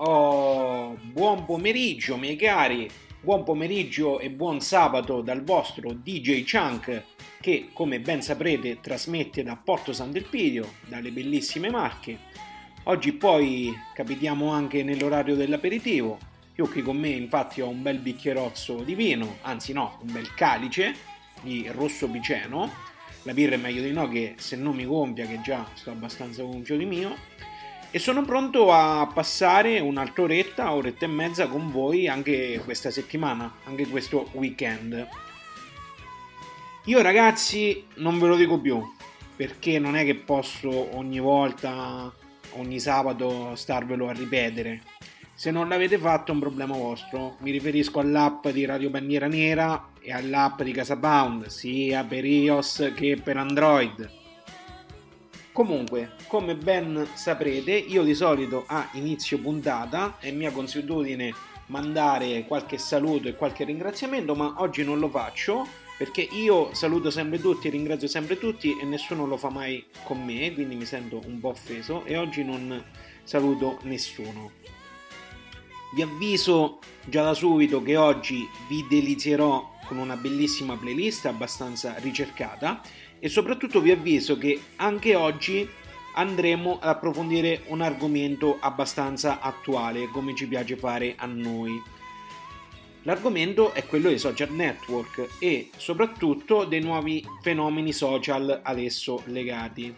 Oh, buon pomeriggio miei cari, buon pomeriggio e buon sabato dal vostro DJ Chunk che come ben saprete trasmette da Porto Sant'Elpidio, dalle bellissime Marche. Oggi poi capitiamo anche nell'orario dell'aperitivo. Io qui con me infatti ho un bel bicchierozzo di vino, anzi no, un bel calice di rosso piceno. La birra è meglio di no, che se non mi gonfia, che già sto abbastanza gonfio di mio. E sono pronto a passare un'altra oretta e mezza con voi anche questa settimana, anche questo weekend. Io ragazzi non ve lo dico più, perché non è che posso ogni volta, ogni sabato starvelo a ripetere. Se non l'avete fatto è un problema vostro. Mi riferisco all'app di Radio Bandiera Nera e all'app di Casabound, sia per iOS che per Android. Comunque, come ben saprete, io di solito a inizio puntata è mia consuetudine mandare qualche saluto e qualche ringraziamento, ma oggi non lo faccio perché io saluto sempre tutti, ringrazio sempre tutti e nessuno lo fa mai con me, quindi mi sento un po' offeso e oggi non saluto nessuno. Vi avviso già da subito che oggi vi delizierò con una bellissima playlist abbastanza ricercata e soprattutto vi avviso che anche oggi andremo ad approfondire un argomento abbastanza attuale, come ci piace fare a noi. L'argomento è quello dei social network e soprattutto dei nuovi fenomeni social ad esso legati.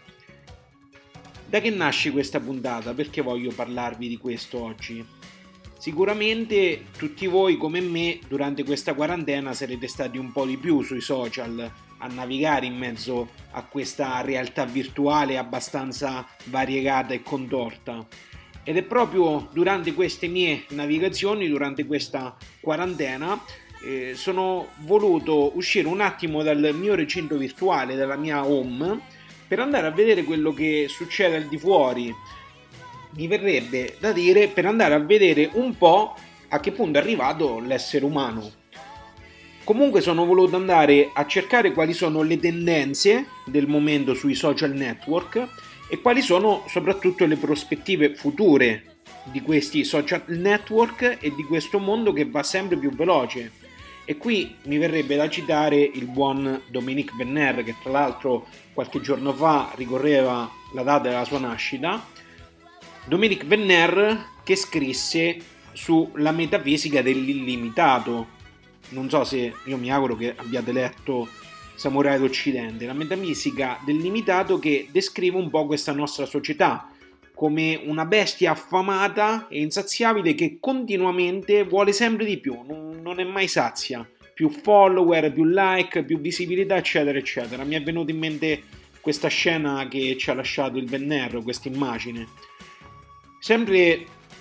Da che nasce questa puntata? Perché voglio parlarvi di questo oggi? Sicuramente tutti voi come me durante questa quarantena sarete stati un po' di più sui social a navigare in mezzo a questa realtà virtuale abbastanza variegata e contorta. Ed è proprio durante queste mie navigazioni, durante questa quarantena, sono voluto uscire un attimo dal mio recinto virtuale, dalla mia home, per andare a vedere quello che succede al di fuori. Mi verrebbe da dire per andare a vedere un po' a che punto è arrivato l'essere umano. Comunque sono voluto andare a cercare quali sono le tendenze del momento sui social network e quali sono soprattutto le prospettive future di questi social network e di questo mondo che va sempre più veloce. E qui mi verrebbe da citare il buon Dominique Venner, che tra l'altro qualche giorno fa ricorreva la data della sua nascita. Dominique Venner che scrisse sulla metafisica dell'illimitato. Non so se, io mi auguro che abbiate letto Samurai d'Occidente, la metafisica del limitato che descrive un po' questa nostra società come una bestia affamata e insaziabile che continuamente vuole sempre di più, non è mai sazia, più follower, più like, più visibilità, eccetera, eccetera. Mi è venuta in mente questa scena che ci ha lasciato il Venner, questa immagine. Sempre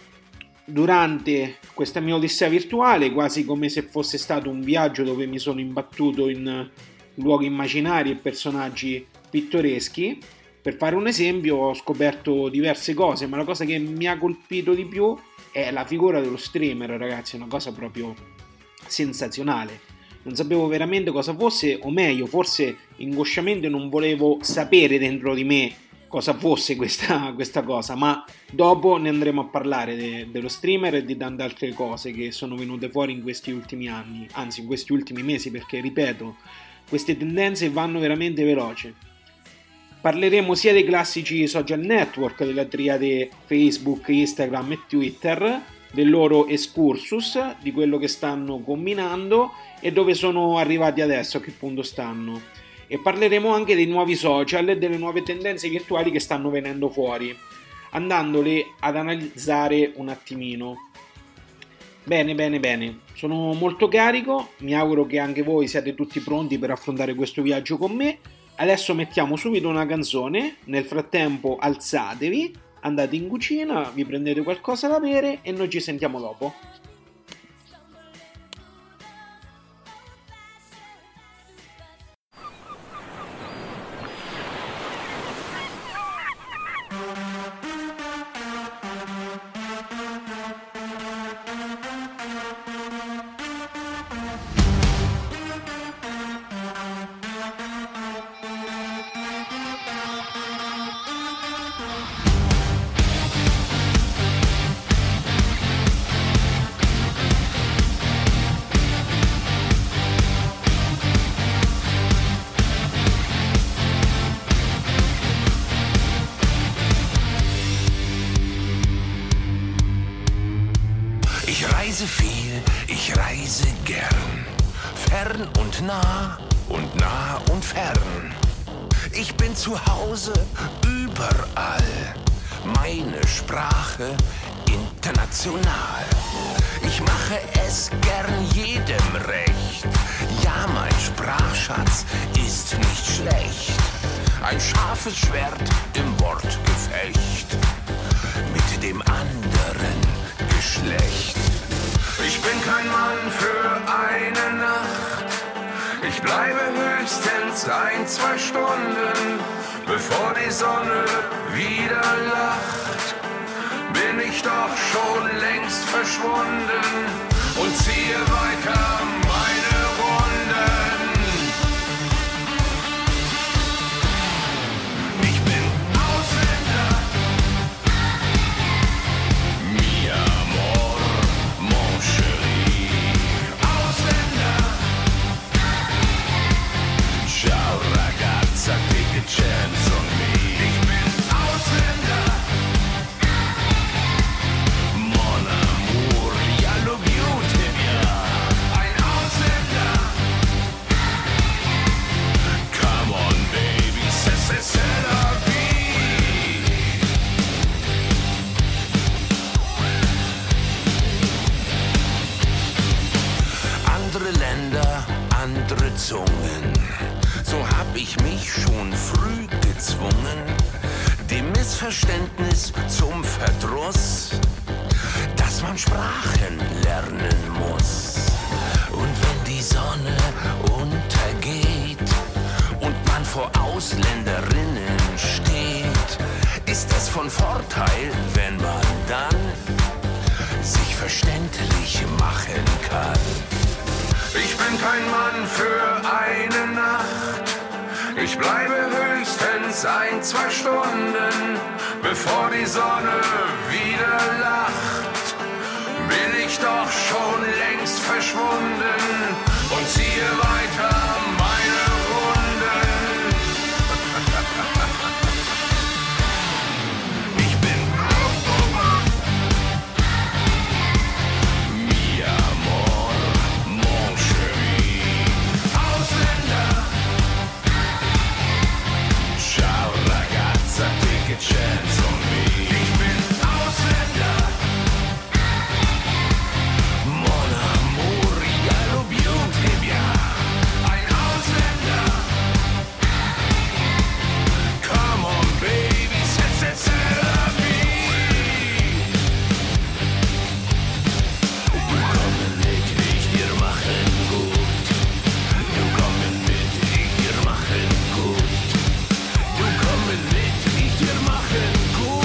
durante questa mia odissea virtuale, quasi come se fosse stato un viaggio dove mi sono imbattuto in luoghi immaginari e personaggi pittoreschi, per fare un esempio ho scoperto diverse cose, ma la cosa che mi ha colpito di più è la figura dello streamer, ragazzi, è una cosa proprio sensazionale. Non sapevo veramente cosa fosse, o meglio, forse ingosciamente non volevo sapere dentro di me cosa fosse questa cosa, ma dopo ne andremo a parlare dello streamer e di tante altre cose che sono venute fuori in questi ultimi anni, anzi in questi ultimi mesi, perché ripeto, queste tendenze vanno veramente veloci. Parleremo sia dei classici social network, della triade Facebook, Instagram e Twitter, del loro excursus, di quello che stanno combinando e dove sono arrivati adesso, a che punto stanno. E parleremo anche dei nuovi social e delle nuove tendenze virtuali che stanno venendo fuori, andandole ad analizzare un attimino. Bene, sono molto carico, mi auguro che anche voi siate tutti pronti per affrontare questo viaggio con me. Adesso mettiamo subito una canzone, nel frattempo alzatevi, andate in cucina, vi prendete qualcosa da bere e noi ci sentiamo dopo. reise viel, ich reise gern. Fern und nah und fern. Ich bin zu Hause überall. Meine Sprache international. Ich mache es gern jedem recht. Ja, mein Sprachschatz ist nicht schlecht. Ein scharfes Schwert im Wortgefecht mit dem anderen Geschlecht. Ich bin kein Mann für eine Nacht. Ich bleibe höchstens 1-2 Stunden, bevor die Sonne wieder lacht. Bin ich doch schon längst verschwunden und ziehe weiter meine Runden. Ich bin Ausländer. Mi amor, mon chéri. Ausländer. Ciao ragazza, take a chance on me. Ich bin Ausländer. Mon amour, ja lo beauty, ja. Ein Ausländer. Come on baby, c'est la vie. Andere Länder, andere Zungen. So hab ich mich schon früh gezwungen, dem Missverständnis zum Verdruss, dass man Sprachen lernen muss. Und wenn die Sonne untergeht und man vor Ausländerinnen steht, ist es von Vorteil, wenn man dann sich verständlich machen kann. Ich bin kein Mann für eine Nacht. Ich bleibe höchstens 1-2 Stunden, bevor die Sonne wieder lacht. Bin ich doch schon längst verschwunden und ziehe weiter meine Runden. Ich bin mi amor, mon chéri. Ausländer. Ciao ragazza, take a chance on me. Ich bin Ausländer. Mon amour, ja lo beauty, ja. Ein Ausländer. Come on baby, c'est la vie. Du kommen mit, ich dir machen gut. Du kommen mit, ich dir machen gut. Du kommen mit, ich dir machen gut.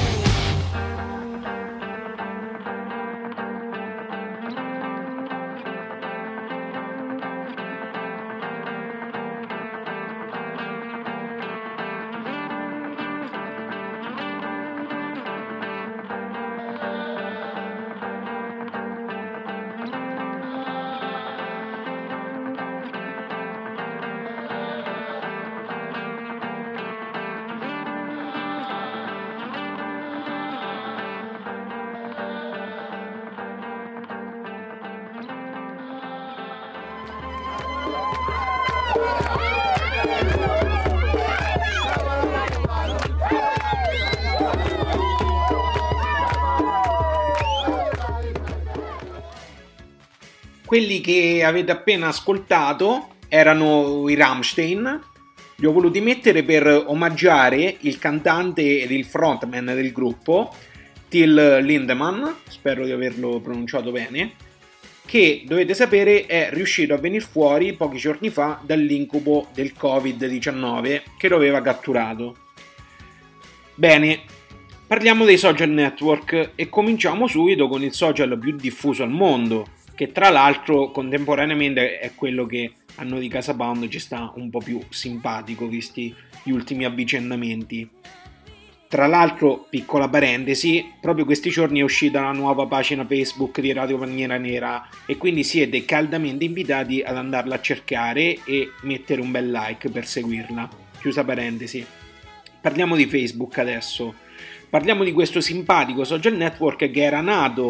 Quelli che avete appena ascoltato erano i Rammstein. Li ho voluti mettere per omaggiare il cantante ed il frontman del gruppo, Till Lindemann, spero di averlo pronunciato bene, che dovete sapere è riuscito a venire fuori pochi giorni fa dall'incubo del Covid-19 che lo aveva catturato. Bene, parliamo dei social network e cominciamo subito con il social più diffuso al mondo, che tra l'altro contemporaneamente è quello che a noi di Casa Pound ci sta un po' più simpatico visti gli ultimi avvicendamenti. Tra l'altro, piccola parentesi, proprio questi giorni è uscita la nuova pagina Facebook di Radio Paniera Nera e quindi siete caldamente invitati ad andarla a cercare e mettere un bel like per seguirla. Chiusa parentesi. Parliamo di Facebook adesso. Parliamo di questo simpatico social network che era nato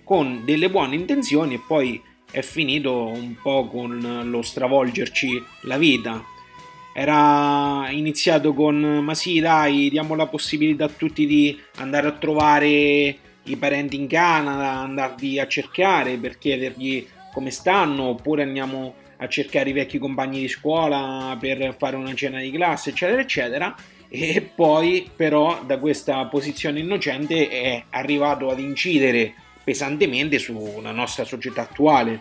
con delle buone intenzioni e poi è finito un po' con lo stravolgerci la vita. Era iniziato con ma sì dai, diamo la possibilità a tutti di andare a trovare i parenti in Canada, andarli a cercare per chiedergli come stanno, oppure andiamo a cercare i vecchi compagni di scuola per fare una cena di classe, eccetera eccetera. E poi però da questa posizione innocente è arrivato ad incidere pesantemente sulla nostra società attuale.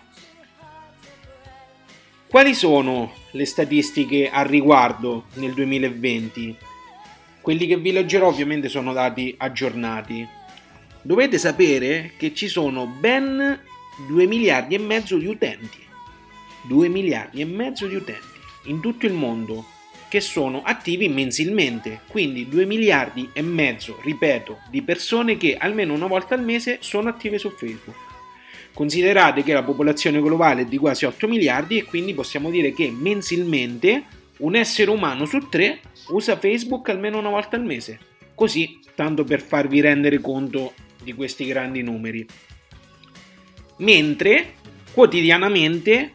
Quali sono le statistiche al riguardo nel 2020? Quelli che vi leggerò ovviamente sono dati aggiornati. Dovete sapere che ci sono ben 2 miliardi e mezzo di utenti. 2 miliardi e mezzo di utenti in tutto il mondo che sono attivi mensilmente, quindi 2 miliardi e mezzo, ripeto, di persone che almeno una volta al mese sono attive su Facebook. Considerate che la popolazione globale è di quasi 8 miliardi e quindi possiamo dire che mensilmente un essere umano su 3 usa Facebook almeno una volta al mese. Così, tanto per farvi rendere conto di questi grandi numeri. Mentre quotidianamente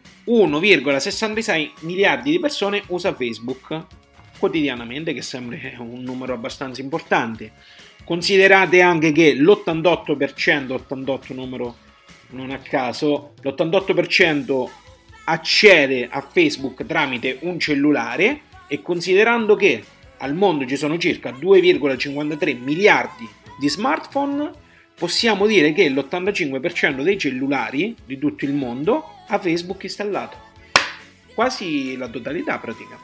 1,66 miliardi di persone usa Facebook quotidianamente, che sembra un numero abbastanza importante. Considerate anche che l'88%, 88 numero non a caso, l'88% accede a Facebook tramite un cellulare, e considerando che al mondo ci sono circa 2,53 miliardi di smartphone, possiamo dire che l'85% dei cellulari di tutto il mondo ha Facebook installato. Quasi la totalità praticamente.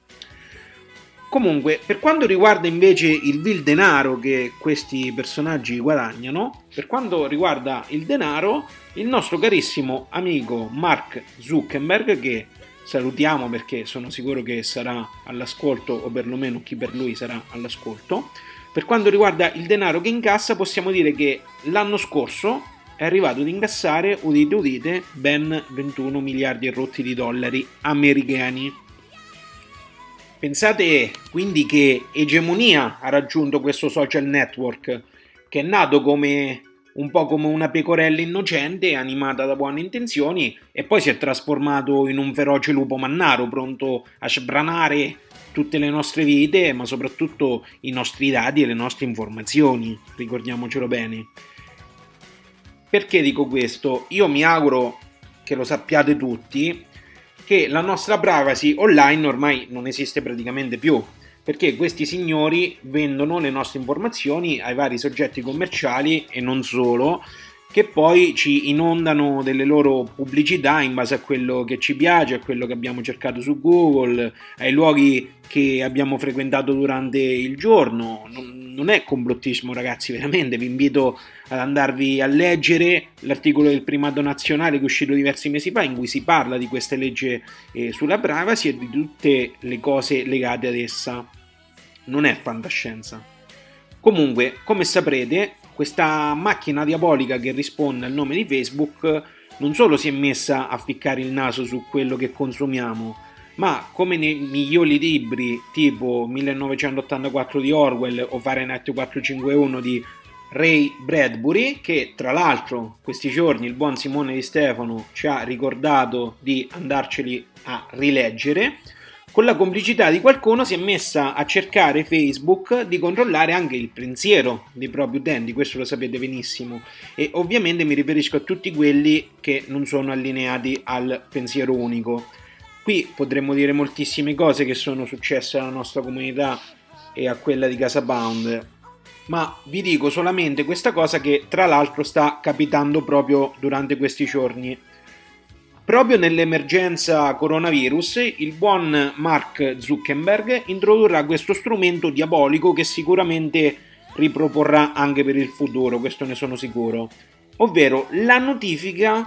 Comunque, per quanto riguarda invece il vil denaro che questi personaggi guadagnano, per quanto riguarda il denaro, il nostro carissimo amico Mark Zuckerberg, che salutiamo perché sono sicuro che sarà all'ascolto, o perlomeno chi per lui sarà all'ascolto, per quanto riguarda il denaro che incassa, possiamo dire che l'anno scorso è arrivato ad incassare, udite udite, ben 21 miliardi e rotti di dollari americani. Pensate quindi che egemonia ha raggiunto questo social network, che è nato come un po' come una pecorella innocente animata da buone intenzioni e poi si è trasformato in un feroce lupo mannaro pronto a sbranare tutte le nostre vite, ma soprattutto i nostri dati e le nostre informazioni, ricordiamocelo bene. Perché dico questo? Io mi auguro che lo sappiate tutti, che la nostra privacy online ormai non esiste praticamente più, perché questi signori vendono le nostre informazioni ai vari soggetti commerciali e non solo, che poi ci inondano delle loro pubblicità in base a quello che ci piace, a quello che abbiamo cercato su Google, ai luoghi che abbiamo frequentato durante il giorno. Non è complottismo, ragazzi, veramente vi invito ad andarvi a leggere l'articolo del Primato Nazionale che è uscito diversi mesi fa, in cui si parla di questa legge sulla privacy e di tutte le cose legate ad essa. Non è fantascienza. Comunque, come saprete, questa macchina diabolica che risponde al nome di Facebook non solo si è messa a ficcare il naso su quello che consumiamo, ma come nei migliori libri tipo 1984 di Orwell o Fahrenheit 451 di Ray Bradbury, che tra l'altro questi giorni il buon Simone Di Stefano ci ha ricordato di andarceli a rileggere, con la complicità di qualcuno si è messa a cercare Facebook di controllare anche il pensiero dei propri utenti, questo lo sapete benissimo, e ovviamente mi riferisco a tutti quelli che non sono allineati al pensiero unico. Qui potremmo dire moltissime cose che sono successe alla nostra comunità e a quella di Casa Pound, ma vi dico solamente questa cosa che tra l'altro sta capitando proprio durante questi giorni. Proprio nell'emergenza coronavirus, il buon Mark Zuckerberg introdurrà questo strumento diabolico che sicuramente riproporrà anche per il futuro, questo ne sono sicuro, ovvero la notifica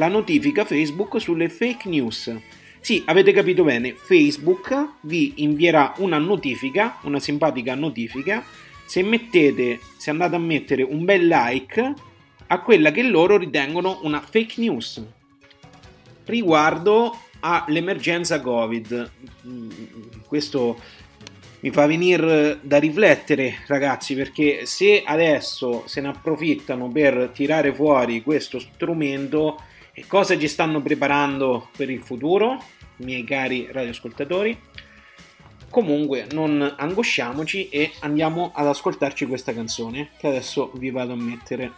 Facebook sulle fake news. Sì, avete capito bene, Facebook vi invierà una notifica, una simpatica notifica, se andate a mettere un bel like a quella che loro ritengono una fake news riguardo all'emergenza Covid. Questo Mi fa venire da riflettere, ragazzi, perché se adesso se ne approfittano per tirare fuori questo strumento, cosa ci stanno preparando per il futuro, miei cari radioascoltatori? Comunque non angosciamoci e andiamo ad ascoltarci questa canzone che adesso vi vado a mettere.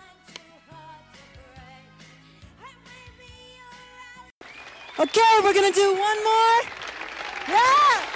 Okay, we're gonna do one more. Yeah!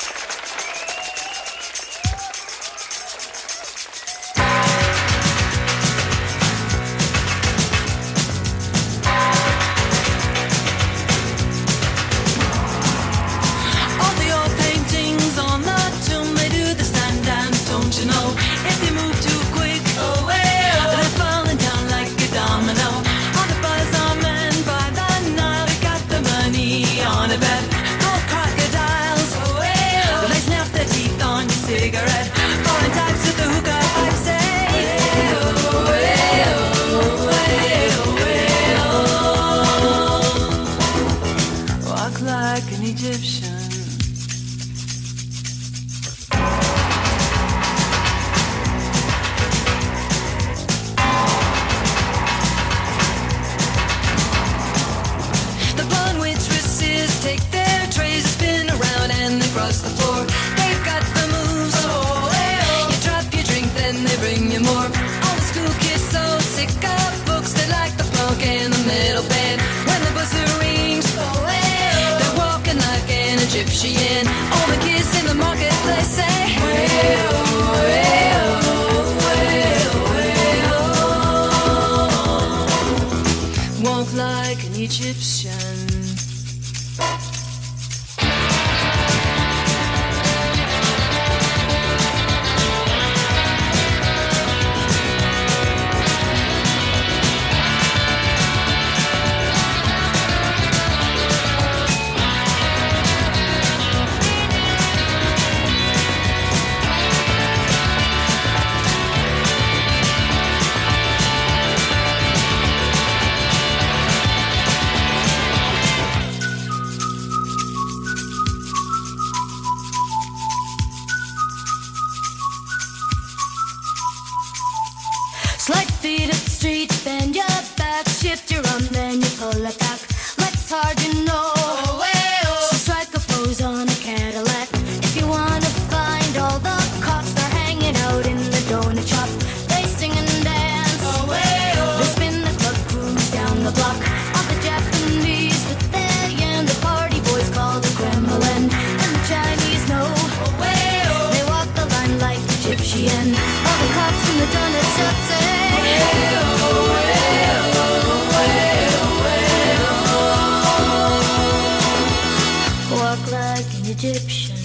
Egyptian, all the kids in the marketplace say, well, well, well, well. Walk like an Egyptian. Slight feet up the street, bend your back, shift your arm, then you pull it back. Legs hard, you know. So strike a pose on a Cadillac. If you wanna find all the cops, they're hanging out in the donut shop. They sing and dance. They spin the club cruise down the block. All the Japanese with their yen, the party boys call the Kremlin. And the Chinese know. They walk the line like Egyptian. All the cops in the donut shop say, walk like an Egyptian.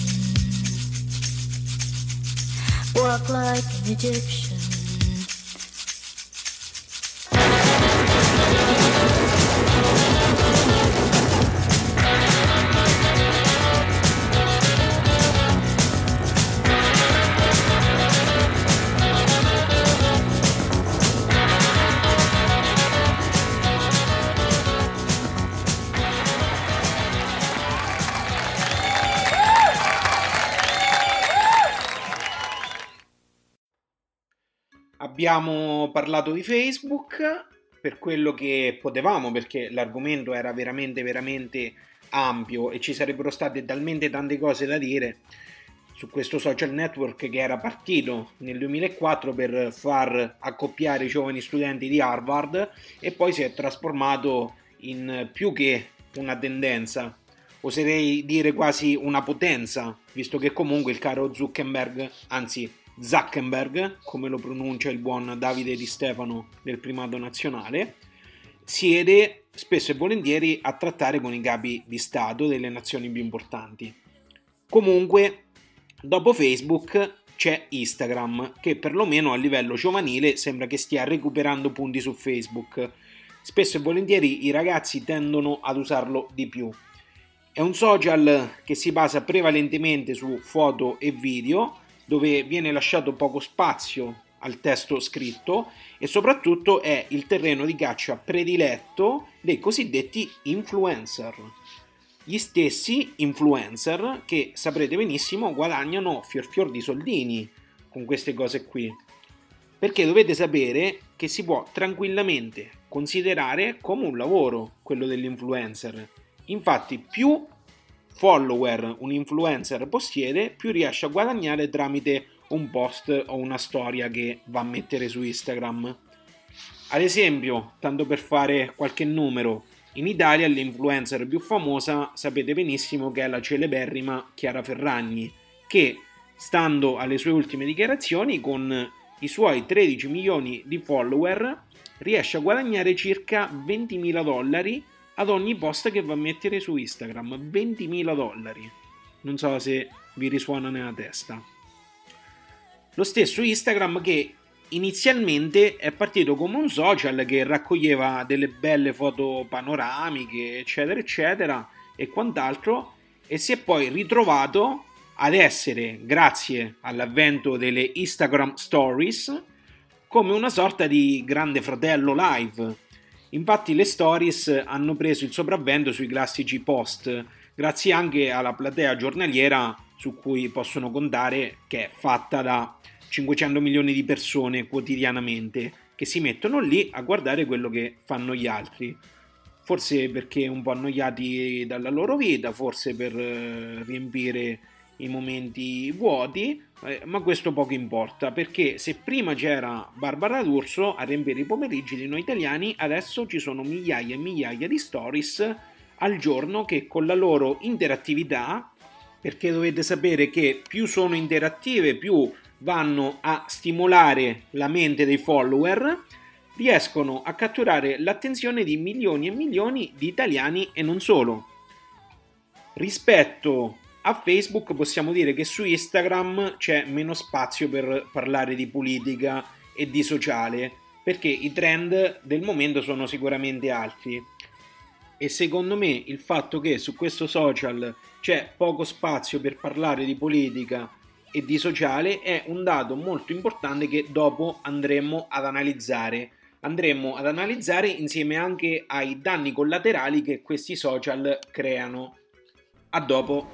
Walk like an Egyptian. Abbiamo parlato di Facebook per quello che potevamo, perché l'argomento era veramente veramente ampio e ci sarebbero state talmente tante cose da dire su questo social network che era partito nel 2004 per far accoppiare i giovani studenti di Harvard e poi si è trasformato in più che una tendenza, oserei dire quasi una potenza, visto che comunque il caro Zuckerberg, anzi Zuckerberg, come lo pronuncia il buon Davide Di Stefano del Primato Nazionale, siede spesso e volentieri a trattare con i capi di Stato delle nazioni più importanti. Comunque, dopo Facebook c'è Instagram, che perlomeno a livello giovanile sembra che stia recuperando punti su Facebook. Spesso e volentieri i ragazzi tendono ad usarlo di più. È un social che si basa prevalentemente su foto e video, dove viene lasciato poco spazio al testo scritto e soprattutto è il terreno di caccia prediletto dei cosiddetti influencer. gli stessi influencer che saprete benissimo guadagnano fior di soldini con queste cose qui, perché dovete sapere che si può tranquillamente considerare come un lavoro quello dell'influencer. Infatti più follower un influencer possiede, più riesce a guadagnare tramite un post o una storia che va a mettere su Instagram. Ad esempio, tanto per fare qualche numero, in Italia l'influencer più famosa sapete benissimo che è la celeberrima Chiara Ferragni, che, stando alle sue ultime dichiarazioni, con i suoi 13 milioni di follower riesce a guadagnare circa $20.000 ad ogni post che va a mettere su Instagram. $20.000. Non so se vi risuona nella testa. Lo stesso Instagram che inizialmente è partito come un social che raccoglieva delle belle foto panoramiche, eccetera, eccetera, e quant'altro, e si è poi ritrovato ad essere, grazie all'avvento delle Instagram Stories, come una sorta di grande fratello live. Infatti le stories hanno preso il sopravvento sui classici post, grazie anche alla platea giornaliera su cui possono contare, che è fatta da 500 milioni di persone quotidianamente, che si mettono lì a guardare quello che fanno gli altri. Forse perché un po' annoiati dalla loro vita, forse per riempire i momenti vuoti, ma questo poco importa, perché se prima c'era Barbara D'Urso a riempire i pomeriggi di noi italiani, adesso ci sono migliaia e migliaia di stories al giorno che con la loro interattività, perché dovete sapere che più sono interattive, più vanno a stimolare la mente dei follower, riescono a catturare l'attenzione di milioni e milioni di italiani e non solo. Rispetto a Facebook possiamo dire che su Instagram c'è meno spazio per parlare di politica e di sociale, perché i trend del momento sono sicuramente altri. E secondo me il fatto che su questo social c'è poco spazio per parlare di politica e di sociale è un dato molto importante che dopo andremo ad analizzare. Andremo ad analizzare insieme anche ai danni collaterali che questi social creano. A dopo.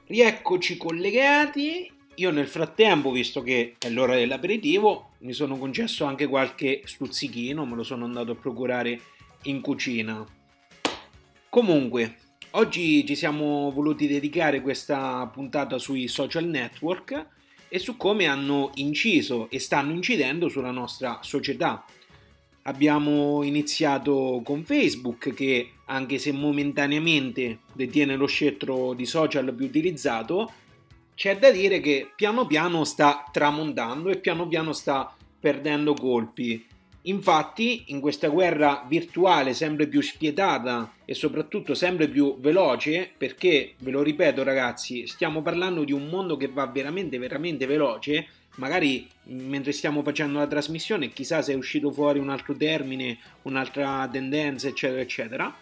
Rieccoci collegati. Io nel frattempo, visto che è l'ora dell'aperitivo, mi sono concesso anche qualche stuzzichino, me lo sono andato a procurare in cucina. Comunque, oggi ci siamo voluti dedicare questa puntata sui social network e su come hanno inciso e stanno incidendo sulla nostra società. Abbiamo iniziato con Facebook che, anche se momentaneamente detiene lo scettro di social più utilizzato, c'è da dire che piano piano sta tramontando e piano piano sta perdendo colpi. Infatti, in questa guerra virtuale sempre più spietata e soprattutto sempre più veloce, perché, ve lo ripeto ragazzi, stiamo parlando di un mondo che va veramente veramente veloce, magari mentre stiamo facendo la trasmissione chissà se è uscito fuori un altro termine, un'altra tendenza, eccetera eccetera.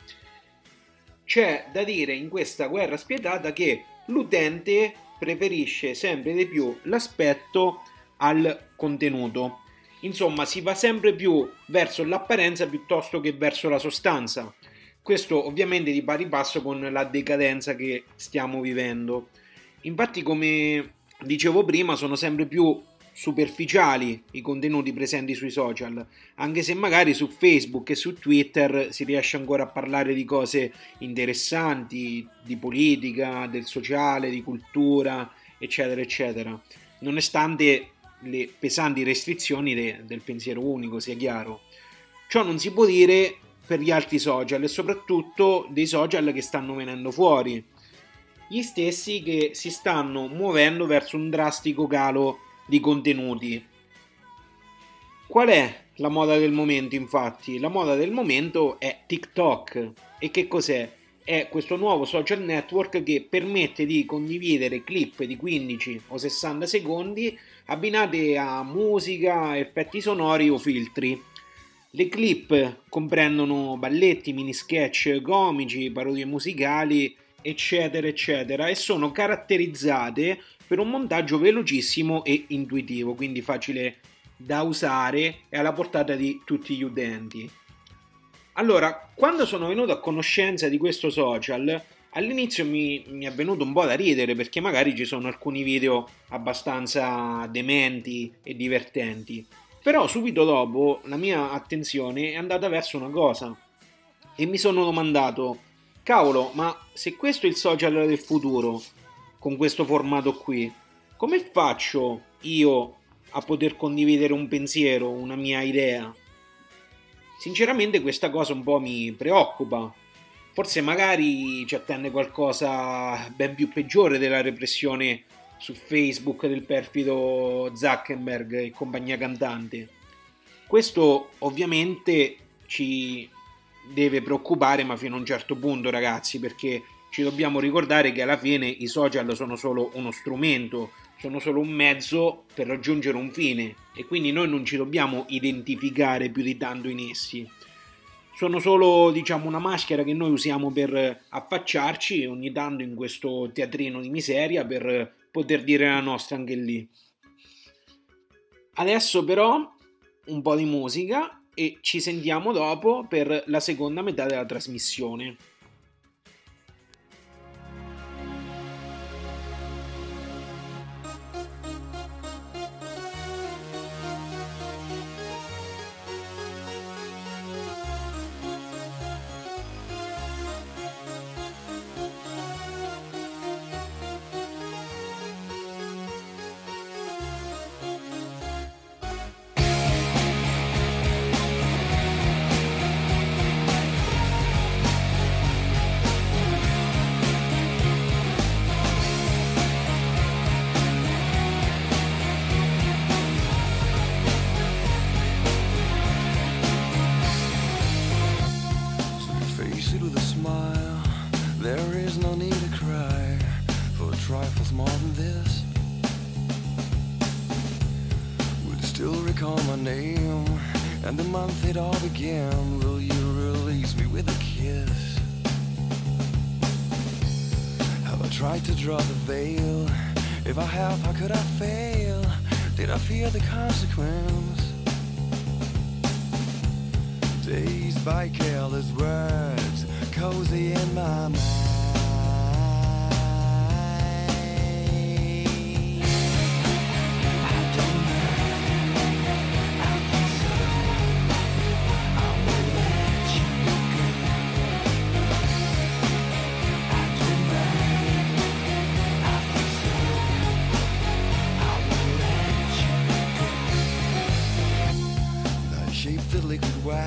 C'è da dire in questa guerra spietata che l'utente preferisce sempre di più l'aspetto al contenuto. Insomma, si va sempre più verso l'apparenza piuttosto che verso la sostanza. Questo ovviamente di pari passo con la decadenza che stiamo vivendo. Infatti, come dicevo prima, sono sempre più superficiali i contenuti presenti sui social, anche se magari su Facebook e su Twitter si riesce ancora a parlare di cose interessanti, di politica, del sociale, di cultura, eccetera, eccetera, nonostante le pesanti restrizioni del pensiero unico, sia chiaro. Ciò non si può dire per gli altri social e soprattutto dei social che stanno venendo fuori, gli stessi che si stanno muovendo verso un drastico calo di contenuti. Qual è la moda del momento, infatti? La moda del momento è TikTok. E che cos'è? È questo nuovo social network che permette di condividere clip di 15 o 60 secondi abbinate a musica, effetti sonori o filtri. Le clip comprendono balletti, mini sketch comici, parodie musicali, eccetera eccetera, e sono caratterizzate per un montaggio velocissimo e intuitivo, quindi facile da usare e alla portata di tutti gli utenti. Allora, quando sono venuto a conoscenza di questo social, all'inizio mi è venuto un po' da ridere perché magari ci sono alcuni video abbastanza dementi e divertenti, però subito dopo la mia attenzione è andata verso una cosa e mi sono domandato: cavolo, ma se questo è il social del futuro, con questo formato qui, come faccio io a poter condividere un pensiero, una mia idea? Sinceramente questa cosa un po' mi preoccupa. Forse magari ci attende qualcosa ben più peggiore della repressione su Facebook del perfido Zuckerberg e compagnia cantante. Questo ovviamente ci deve preoccupare, ma fino a un certo punto, ragazzi, perché ci dobbiamo ricordare che alla fine i social sono solo uno strumento, sono solo un mezzo per raggiungere un fine e quindi noi non ci dobbiamo identificare più di tanto in essi. Sono solo, diciamo, una maschera che noi usiamo per affacciarci ogni tanto in questo teatrino di miseria per poter dire la nostra anche lì. Adesso però un po' di musica e ci sentiamo dopo per la seconda metà della trasmissione. And the month it all began, will you release me with a kiss? Have I tried to draw the veil? If I have, how could I fail? Did I fear the consequence? Dazed by careless words, cozy in my mind.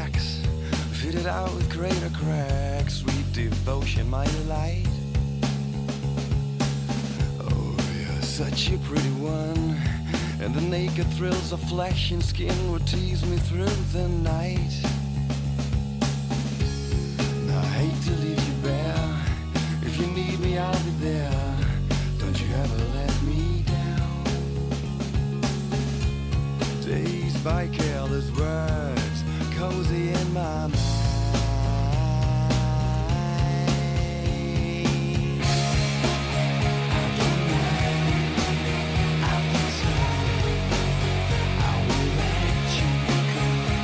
wax, fitted out with greater cracks, sweet devotion, my delight. Oh, you're such a pretty one, and the naked thrills of flesh and skin would tease me through the night. I hate to leave you bare. If you need me, I'll be there. Don't you ever let me down. Dazed by careless words, cozy in my mind. I don't mind, I feel so. I will let you go.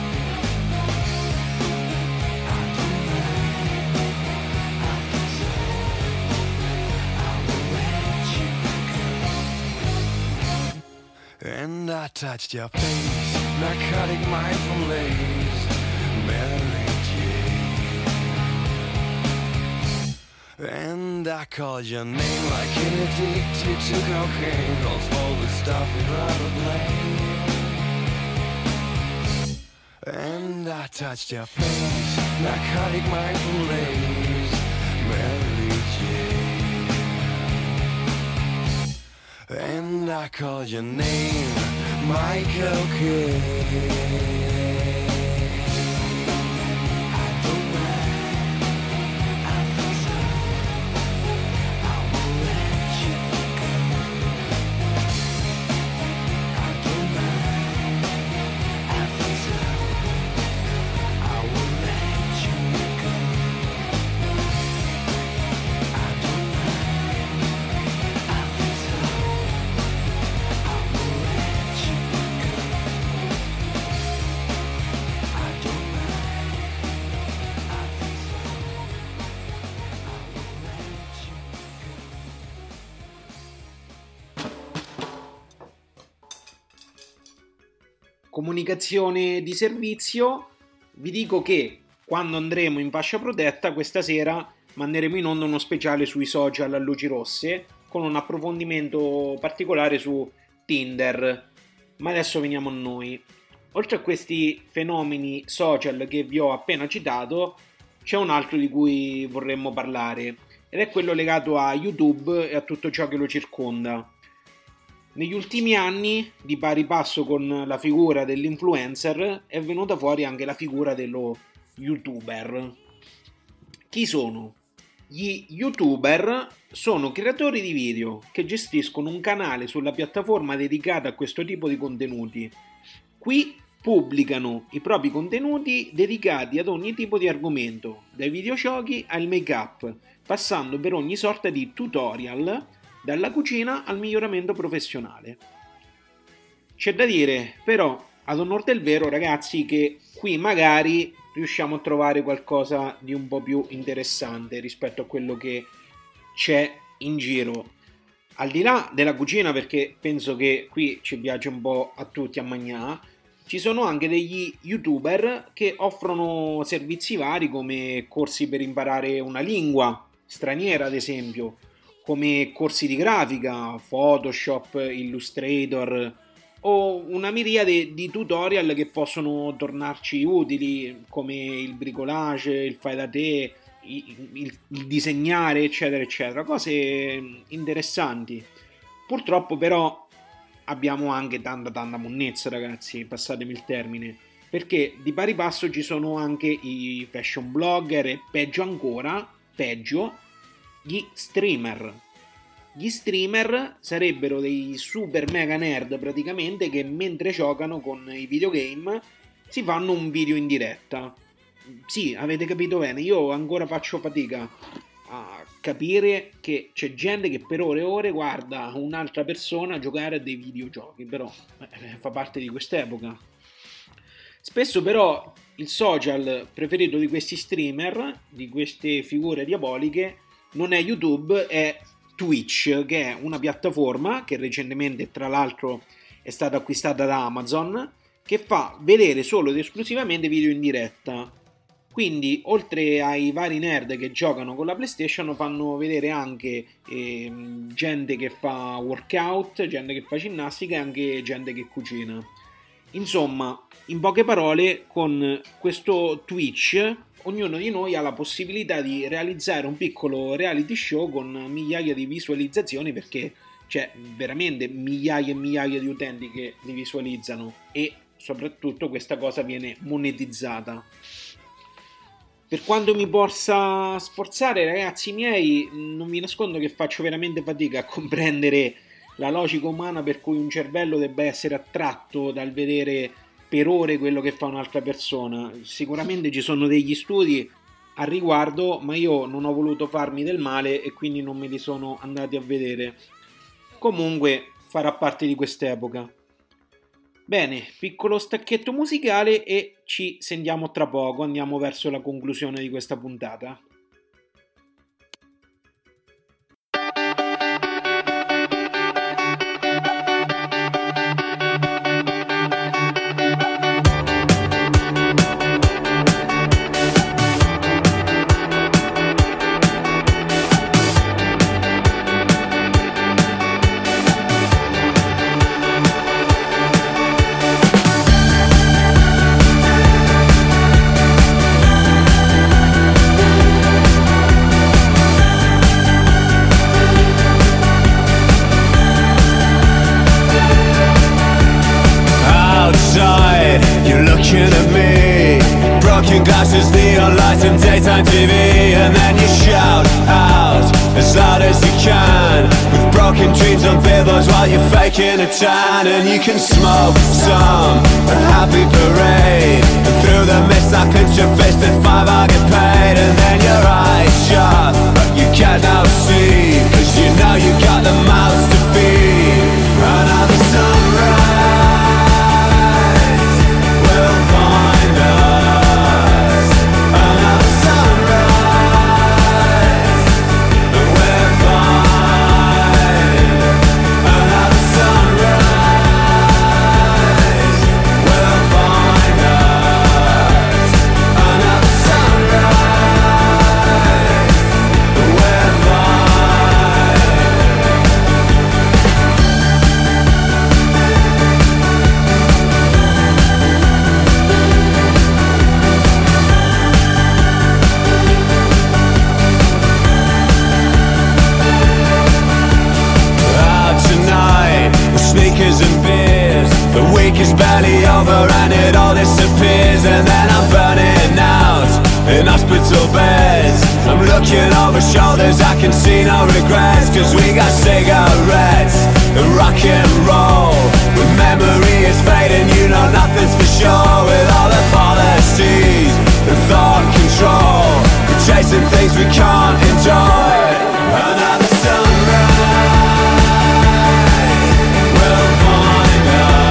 I don't mind, I feel so. I will let you go. And I touched your face, narcotic mind from lace, Mary Jane. And I called your name like an addicted to cocaine, don't smoke the stuff you'd rather blame. And I touched your face, narcotic mind from lace, Mary Jane. And I called your name, Michael Kidd. I don't mind, I feel so. I will let you go. I don't mind, I feel so. I will let you go. I don't mind, I feel so. I will let you go. I don't mind, I feel so. I will let you Comunicazione di servizio, vi dico che quando andremo in fascia protetta questa sera manderemo in onda uno speciale sui social a luci rosse con un approfondimento particolare su Tinder. Ma adesso veniamo a noi. Oltre a questi fenomeni social che vi ho appena citato, c'è un altro di cui vorremmo parlare ed è quello legato a YouTube e a tutto ciò che lo circonda. Negli ultimi anni, di pari passo con la figura dell'influencer, è venuta fuori anche la figura dello YouTuber. Chi sono? Gli YouTuber sono creatori di video che gestiscono un canale sulla piattaforma dedicata a questo tipo di contenuti. Qui pubblicano i propri contenuti dedicati ad ogni tipo di argomento, dai videogiochi al make-up, passando per ogni sorta di tutorial, dalla cucina al miglioramento professionale. C'è da dire, però, ad onor del vero, ragazzi, che qui magari riusciamo a trovare qualcosa di un po' più interessante rispetto a quello che c'è in giro. Al di là della cucina, perché penso che qui ci piace un po' a tutti a mangiare, ci sono anche degli YouTuber che offrono servizi vari come corsi per imparare una lingua straniera, ad esempio, come corsi di grafica, Photoshop, Illustrator o una miriade di tutorial che possono tornarci utili come il bricolage, il fai da te, il disegnare, eccetera, eccetera. Cose interessanti. Purtroppo però abbiamo anche tanta monnezza, ragazzi, passatemi il termine, perché di pari passo ci sono anche i fashion blogger e peggio ancora, gli streamer. Gli streamer sarebbero dei super mega nerd praticamente che mentre giocano con i videogame si fanno un video in diretta. Sì, avete capito bene, io ancora faccio fatica a capire che c'è gente che per ore e ore guarda un'altra persona giocare a dei videogiochi, però fa parte di quest'epoca. Spesso però il social preferito di questi streamer, di queste figure diaboliche, non è YouTube, è Twitch, che è una piattaforma che recentemente tra l'altro è stata acquistata da Amazon, che fa vedere solo ed esclusivamente video in diretta. Quindi oltre ai vari nerd che giocano con la PlayStation fanno vedere anche gente che fa workout, gente che fa ginnastica e anche gente che cucina. Insomma, in poche parole, con questo Twitch ognuno di noi ha la possibilità di realizzare un piccolo reality show con migliaia di visualizzazioni, perché c'è veramente migliaia e migliaia di utenti che li visualizzano e soprattutto questa cosa viene monetizzata. Per quanto mi possa sforzare, ragazzi miei, non vi nascondo che faccio veramente fatica a comprendere la logica umana per cui un cervello debba essere attratto dal vedere per ore quello che fa un'altra persona. Sicuramente ci sono degli studi al riguardo, ma io non ho voluto farmi del male e quindi non me li sono andati a vedere. Comunque farà parte di quest'epoca. Bene, piccolo stacchetto musicale e ci sentiamo tra poco, andiamo verso la conclusione di questa puntata. Glasses, neon lights and daytime TV, and then you shout out as loud as you can with broken dreams on billboards while you're faking a tan. And you can smoke some a happy parade, and through the mist I clench your fist at 5 I get paid. And then your eyes shut but you can't now see, cause you know you got the mouths to feed. Another sunrise will find us. Is barely over and it all disappears. And then I'm burning out in hospital beds. I'm looking over shoulders, I can see no regrets, cause we got cigarettes and rock and roll. When memory is fading, you know nothing's for sure. With all the policies and thought control, we're chasing things we can't enjoy. Another sunrise will find us.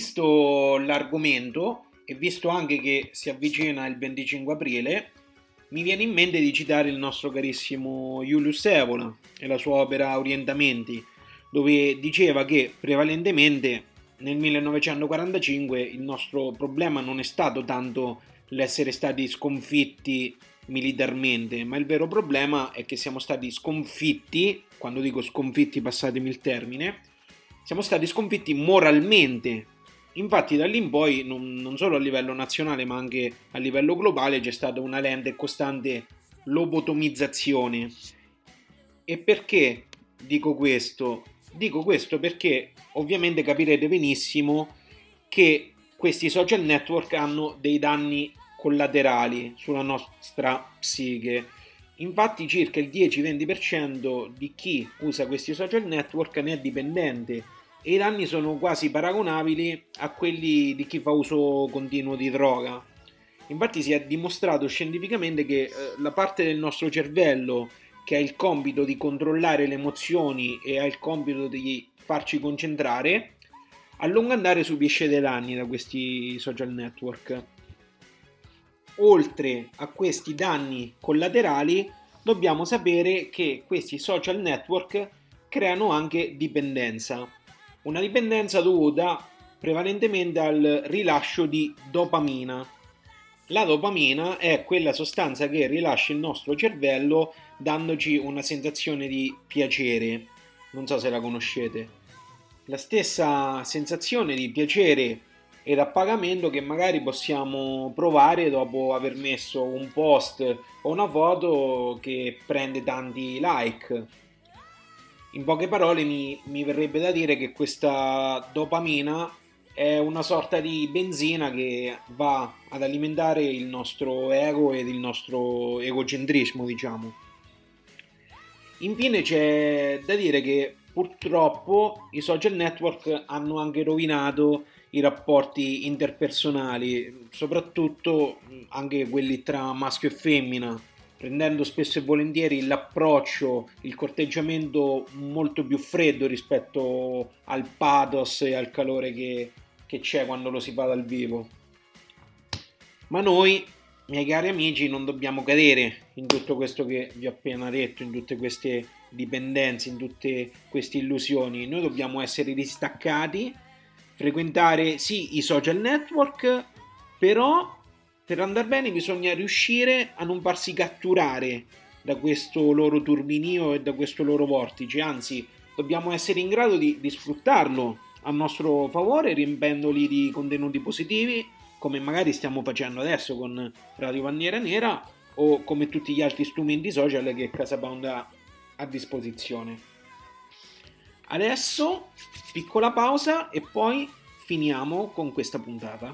Visto l'argomento e visto anche che si avvicina il 25 aprile, mi viene in mente di citare il nostro carissimo Julius Evola e la sua opera Orientamenti, dove diceva che prevalentemente nel 1945 il nostro problema non è stato tanto l'essere stati sconfitti militarmente, ma il vero problema è che siamo stati sconfitti, quando dico sconfitti passatemi il termine, siamo stati sconfitti moralmente. Infatti da lì in poi non solo a livello nazionale ma anche a livello globale c'è stata una lenta e costante lobotomizzazione. E perché dico questo? Dico questo perché ovviamente capirete benissimo che questi social network hanno dei danni collaterali sulla nostra psiche. Infatti circa il 10-20% di chi usa questi social network ne è dipendente e i danni sono quasi paragonabili a quelli di chi fa uso continuo di droga. Infatti si è dimostrato scientificamente che la parte del nostro cervello che ha il compito di controllare le emozioni e ha il compito di farci concentrare, a lungo andare subisce dei danni da questi social network. Oltre a questi danni collaterali, dobbiamo sapere che questi social network creano anche dipendenza. Una dipendenza dovuta prevalentemente al rilascio di dopamina. La dopamina è quella sostanza che rilascia il nostro cervello dandoci una sensazione di piacere. Non so se la conoscete. La stessa sensazione di piacere ed appagamento che magari possiamo provare dopo aver messo un post o una foto che prende tanti like. In poche parole mi verrebbe da dire che questa dopamina è una sorta di benzina che va ad alimentare il nostro ego ed il nostro egocentrismo, diciamo. Infine c'è da dire che purtroppo i social network hanno anche rovinato i rapporti interpersonali, soprattutto anche quelli tra maschio e femmina, rendendo spesso e volentieri l'approccio, il corteggiamento molto più freddo rispetto al pathos e al calore che c'è quando lo si fa dal vivo. Ma noi, miei cari amici, non dobbiamo cadere in tutto questo che vi ho appena detto, in tutte queste dipendenze, in tutte queste illusioni. Noi dobbiamo essere distaccati, frequentare sì i social network, però per andare bene bisogna riuscire a non farsi catturare da questo loro turbinio e da questo loro vortice, anzi dobbiamo essere in grado di sfruttarlo a nostro favore, riempendoli di contenuti positivi, come magari stiamo facendo adesso con Radio Bandiera Nera o come tutti gli altri strumenti social che Casabound ha a disposizione. Adesso piccola pausa e poi finiamo con questa puntata.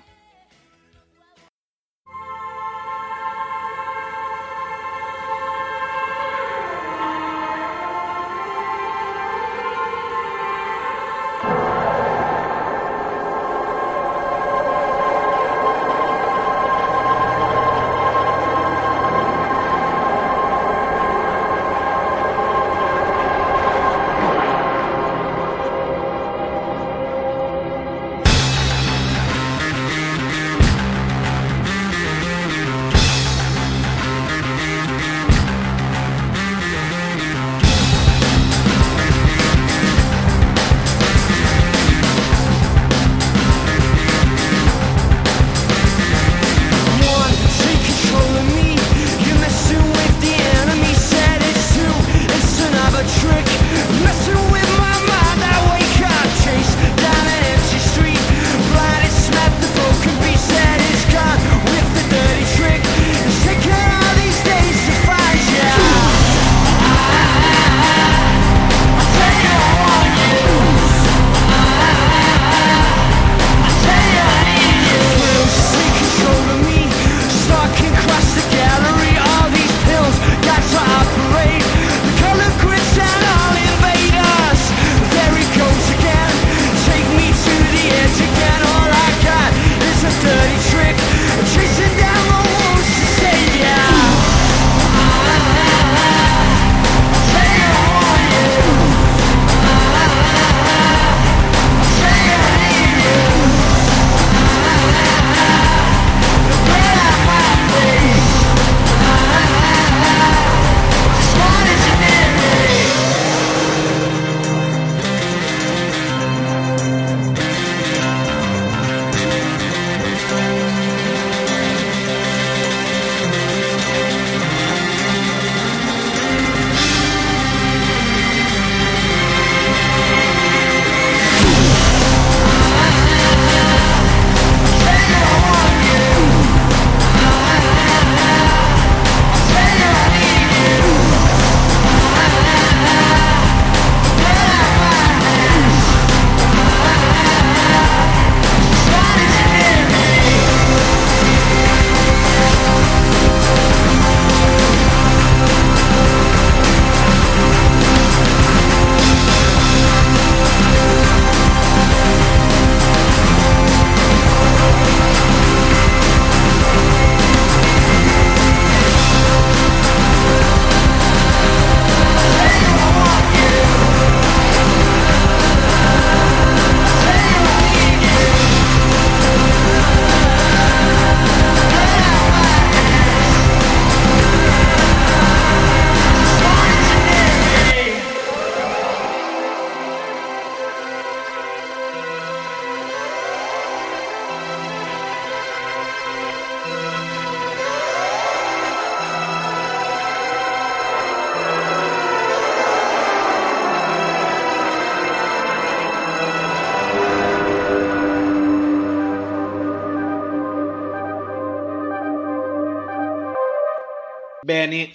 Bene.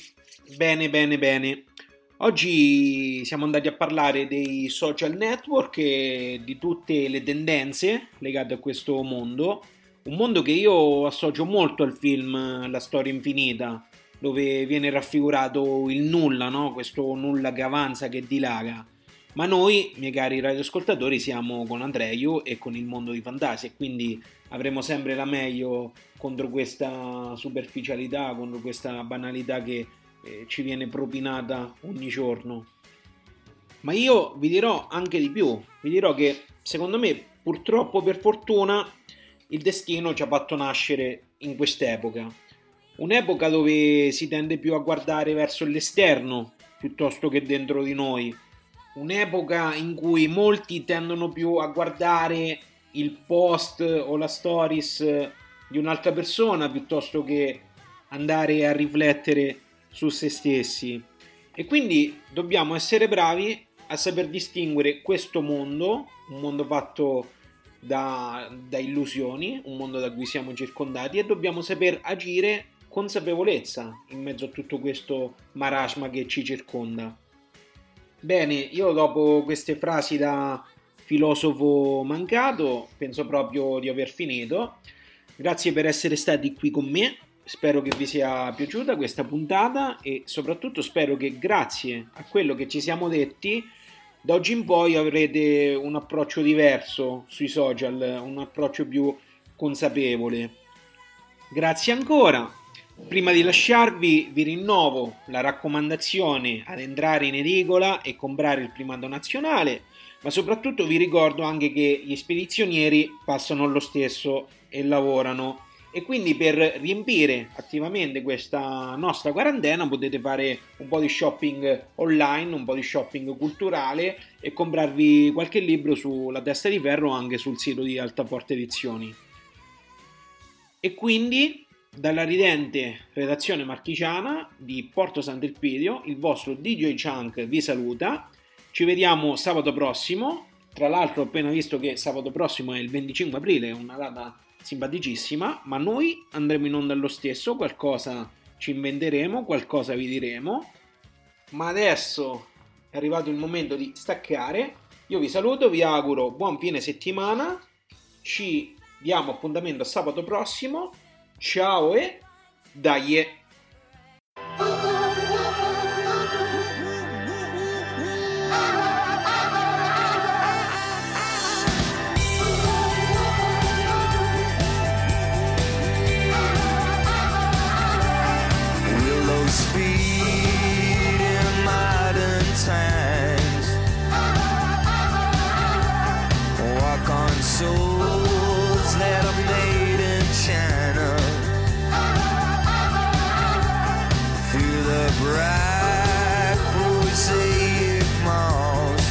Oggi siamo andati a parlare dei social network e di tutte le tendenze legate a questo mondo. Un mondo che io associo molto al film La storia infinita, dove viene raffigurato il nulla, no? Questo nulla che avanza, che dilaga. Ma noi, miei cari radioascoltatori, siamo con Andreio e con il mondo di fantasia, e quindi avremo sempre la meglio contro questa superficialità, contro questa banalità che ci viene propinata ogni giorno. Ma io vi dirò anche di più, vi dirò che secondo me, purtroppo per fortuna, il destino ci ha fatto nascere in quest'epoca. Un'epoca dove si tende più a guardare verso l'esterno piuttosto che dentro di noi. Un'epoca in cui molti tendono più a guardare il post o la stories di un'altra persona piuttosto che andare a riflettere su se stessi. E quindi dobbiamo essere bravi a saper distinguere questo mondo, un mondo fatto da illusioni, un mondo da cui siamo circondati, e dobbiamo saper agire consapevolezza in mezzo a tutto questo marasma che ci circonda. Bene, io dopo queste frasi da filosofo mancato penso proprio di aver finito. Grazie per essere stati qui con me, spero che vi sia piaciuta questa puntata e soprattutto spero che grazie a quello che ci siamo detti da oggi in poi avrete un approccio diverso sui social, un approccio più consapevole. Grazie ancora. Prima di lasciarvi vi rinnovo la raccomandazione ad entrare in edicola e comprare il primato nazionale, ma soprattutto vi ricordo anche che gli spedizionieri passano lo stesso e lavorano, e quindi per riempire attivamente questa nostra quarantena potete fare un po' di shopping online, un po' di shopping culturale e comprarvi qualche libro sulla Testa di Ferro anche sul sito di Altaforte Edizioni. E quindi dalla ridente redazione marchigiana di Porto Sant'Elpidio, il vostro DJ Chunk vi saluta. Ci vediamo sabato prossimo. Tra l'altro ho appena visto che sabato prossimo è il 25 aprile, è una data simpaticissima, ma noi andremo in onda lo stesso, qualcosa ci inventeremo, qualcosa vi diremo. Ma adesso è arrivato il momento di staccare. Io vi saluto, vi auguro buon fine settimana. Ci diamo appuntamento a sabato prossimo. Ciao e dai! Willow's feet in modern times walk on souls that are made in China. Through the bright prosaic malls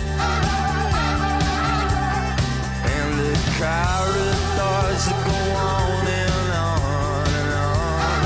and the corridors that go on and on and on.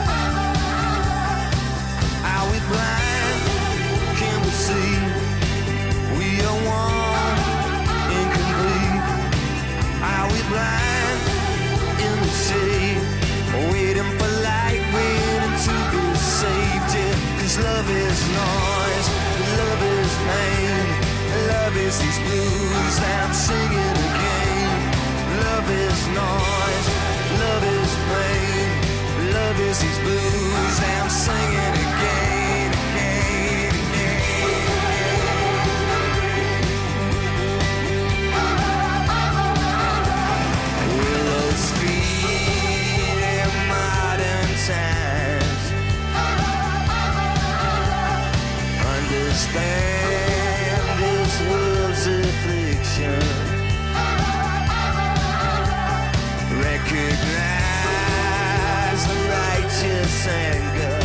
Are we blind? Can we see? We are one, incomplete. Are we blind in the shade, waiting for light, waiting to be saved? Yeah, 'cause love is noise, love is pain, love is these blues I'm singing again. Love is noise, love is pain, love is these blues I'm singing again, again, again. Willow's feet in modern times understand this world's affliction, recognize the righteous anger,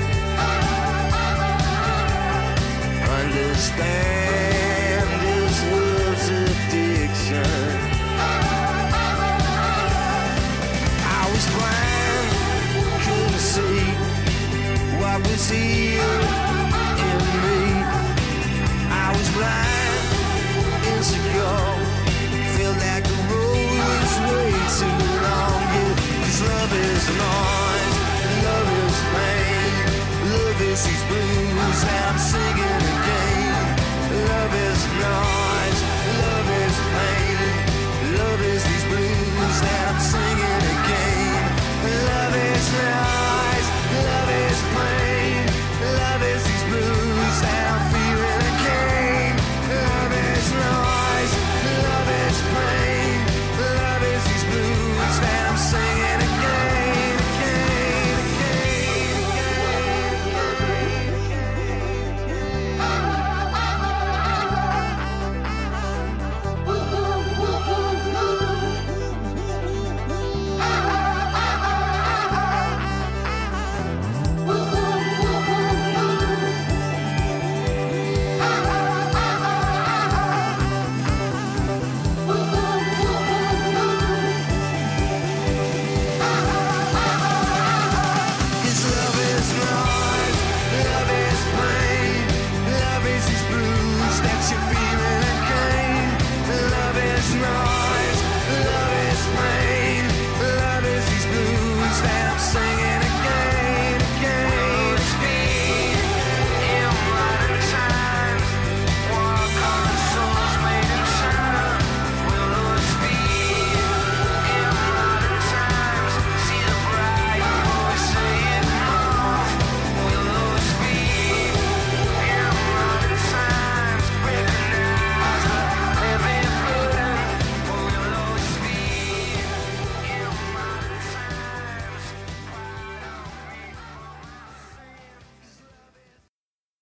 understand this world's addiction. I was blind, couldn't see what was here